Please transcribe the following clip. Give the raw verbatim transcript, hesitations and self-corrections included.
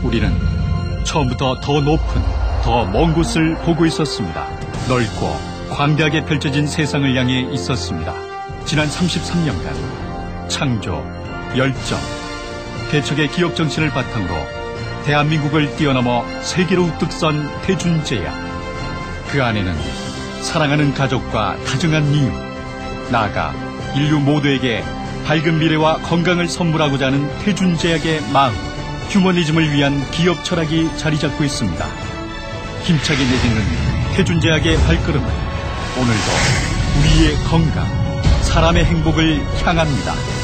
우리는 처음부터 더 높은, 더 먼 곳을 보고 있었습니다. 넓고 광대하게 펼쳐진 세상을 향해 있었습니다. 지난 삼십삼 년간 창조, 열정, 개척의 기업 정신을 바탕으로 대한민국을 뛰어넘어 세계로 우뚝 선 태준제약. 그 안에는 사랑하는 가족과 다정한 이웃, 나아가 인류 모두에게 밝은 미래와 건강을 선물하고자 하는 태준제약의 마음, 휴머니즘을 위한 기업 철학이 자리 잡고 있습니다. 힘차게 내딛는 태준제약의 발걸음은 오늘도 우리의 건강, 사람의 행복을 향합니다.